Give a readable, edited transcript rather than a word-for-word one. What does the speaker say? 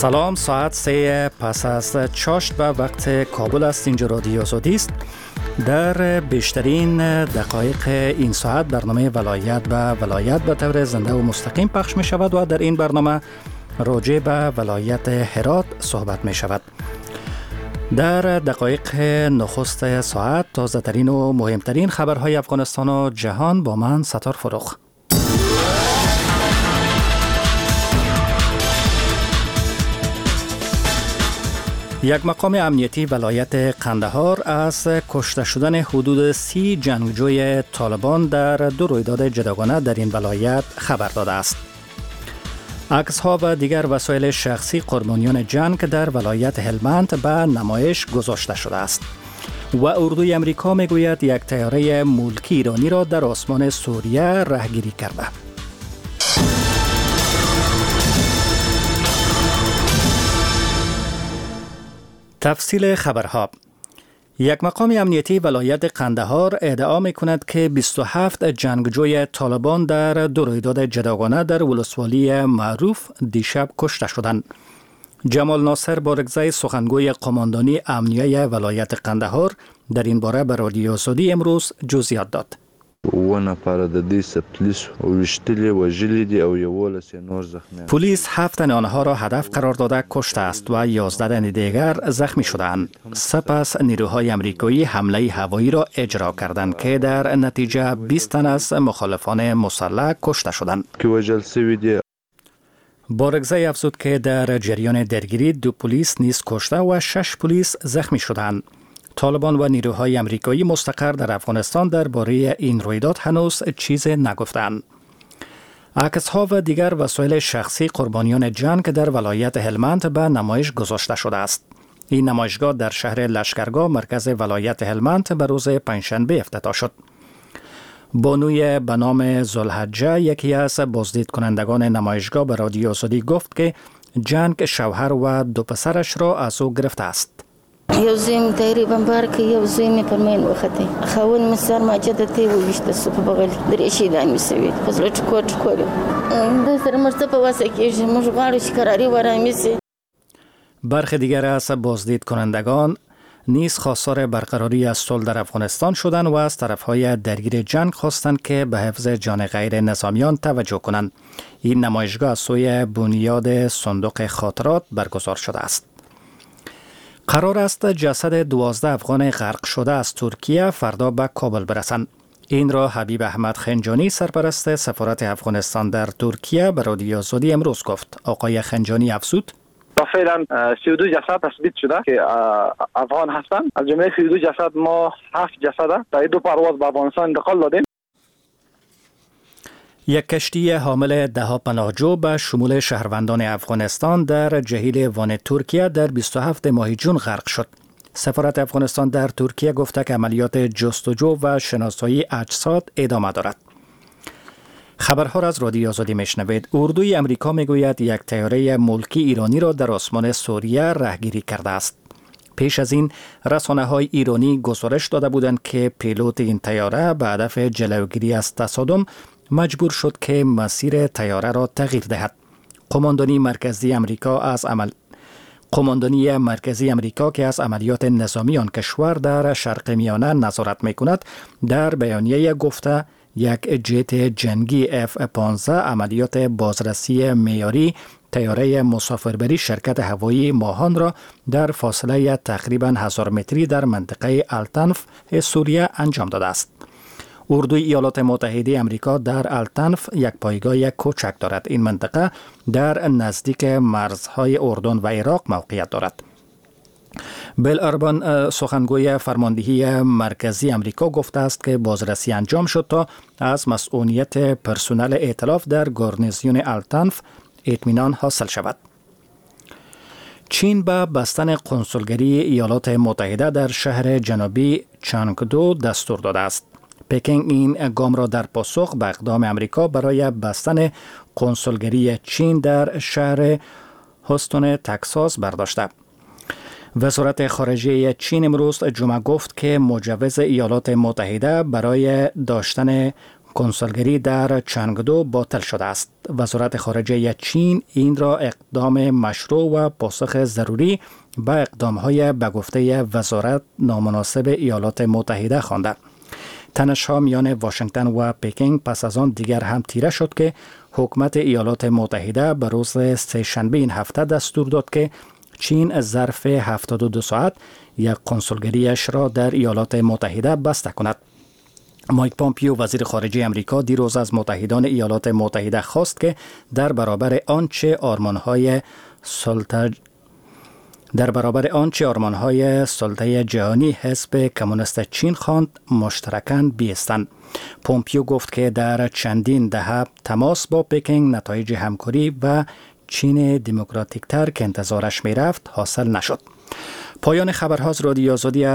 سلام، ساعت 3 پس از چاشت به وقت کابل است. اینجا رادیو آزادی است. در بیشترین دقایق این ساعت برنامه ولایت به طور زنده و مستقیم پخش می شود و در این برنامه راجع به ولایت هرات صحبت می شود. در دقایق نخست ساعت تازه ترین و مهمترین خبرهای افغانستان و جهان با من ستار فروخ. یک مقام امنیتی ولایت قندهار از کشته شدن حدود 30 جنگجوی طالبان در دو رویداد جداگانه در این ولایت خبر داده است. عکس‌ها و دیگر وسایل شخصی قربانیان جنگ در ولایت هلمند به نمایش گذاشته شده است. و اردوی امریکا میگوید یک طیاره ملکی ایرانی را در آسمان سوریه رهگیری کرده. تفصیل خبرها. یک مقام امنیتی ولایت قندهار ادعا می‌کند که 27 جنگجوی طالبان در دو رویداد جداگانه در ولسوالی معروف دیشب کشته شدند. جمال ناصر بارگزای سخنگوی قماندانی امنیه ولایت قندهار در این باره به رادیو آزادی امروز جزئیات داد. پلیس 7 تن آنها را هدف قرار داده کشته است و 11 تن دیگر زخمی شدند. سپس نیروهای امریکایی حمله هوایی را اجرا کردند که در نتیجه 20 تن از مخالفان مسلح کشته شدند. بارگزای افزود که در جریان درگیری 2 پلیس نیز کشته و 6 پلیس زخمی شدند. طالبان و نیروهای امریکایی مستقر در افغانستان درباره این رویداد هنوز چیزی نگفتند. عکس‌ها و دیگر وسایل شخصی قربانیان جنگ در ولایت هلمند به نمایش گذاشته شده است. این نمایشگاه در شهر لشکرگاه مرکز ولایت هلمند به روز پنجشنبه افتتاح شد. بانوی به نام ذوالحجه یکی از بازدید کنندگان نمایشگاه به رادیو آزادی گفت که جنگ شوهر و 2 پسرش را از او گرفته است. یو زوی تایری بمبار که یو زوی می پر مین وخته خاون مسر ماجده تی وشته سو په بغل درې شیدان می سوي فزله ټکوټ کولو د سره مرسته په واسه کې موږ غواړو چې قراری ورامي سي. برخی دیگر از بازدید کنندگان نیز خواستار برقراری از صلح در افغانستان شدند و از طرفهای درگیر جنگ خواستند که به حفظ جان غیر نظامیان توجه کنند. این نمایشگاه از سوی بنیاد صندوق خاطرات برگزار شده است. قرار است جسد 12 افغان غرق شده از ترکیه فردا به کابل برسند. این را حبیب احمد خنجانی سرپرست سفارت افغانستان در ترکیه به رادیو آزادی امروز گفت. آقای خنجانی افزود: فعلا 32 جسد تثبیت شده که افغان هستند. از جمله 32 جسد ما 7 جسد در 2 پرواز به افغانستان انتقال دادیم. یک کشتی حامل 10 پناهجو به شمول شهروندان افغانستان در جهیل وان ترکیه در 27 ماه جون غرق شد. سفارت افغانستان در ترکیه گفته که عملیات جستجو و شناسایی اجساد ادامه دارد. خبرها را از رادیو آزادی میشنوید. اردوی امریکا میگوید یک طیاره ملکی ایرانی را در آسمان سوریه رهگیری کرده است. پیش از این رسانه‌های ایرانی گزارش داده بودند که پیلوت این طیاره به هدف جلوگیری از تصادم مجبور شد که مسیر طیاره را تغییر دهد. قماندانی مرکزی امریکا که از عملیات نظامی آن کشور در شرق میانه نظارت می‌کند در بیانیه گفته یک جت جنگی F-15 عملیات بازرسی معیاری طیاره مسافربری شرکت هوایی ماهان را در فاصله تقریباً 1000 متری در منطقه التنف سوریه انجام داده است. اردوی ایالات متحده امریکا در التنف یک پایگاه کوچک دارد. این منطقه در نزدیک مرزهای اردن و عراق موقعیت دارد. بیل اربان سخنگوی فرماندهی مرکزی امریکا گفته است که بازرسی انجام شد تا از مسئولیت پرسنل ائتلاف در گارنیزیون التنف اطمینان حاصل شود. چین به بستن قنسولگری ایالات متحده در شهر جنوبی چانگدو دستور داده است. پکینگ این گام را در پاسخ به اقدام امریکا برای بستن قنسولگری چین در شهر هاستون تگزاس برداشته. وزارت خارجه چین امروز جمعه گفت که مجوز ایالات متحده برای داشتن کنسولگری در چنگدو باطل شده است. وزارت خارجه چین این را اقدام مشروع و پاسخ ضروری به اقدام‌های به گفته وزارت نامناسب ایالات متحده خوانده. تنش‌ها میان واشنگتن و پکینگ پس از آن دیگر هم تیره شد که حکومت ایالات متحده به روز سه‌شنبه این هفته دستور داد که چین ظرف 72 ساعت یک کنسولگریش را در ایالات متحده بسته کند. مایک پامپیو وزیر خارجه امریکا دیروز از متحدان ایالات متحده خواست که در برابر آنچه آرمانهای سلطه جهانی حزب کمونیست چین خواند مشترکاً بایستند. پامپیو گفت که در چندین دهه تماس با پکینگ نتایج همکاری و چین دموکراتیک تر که انتظارش می رفت حاصل نشد. پایان خبرها از رادیو آزادی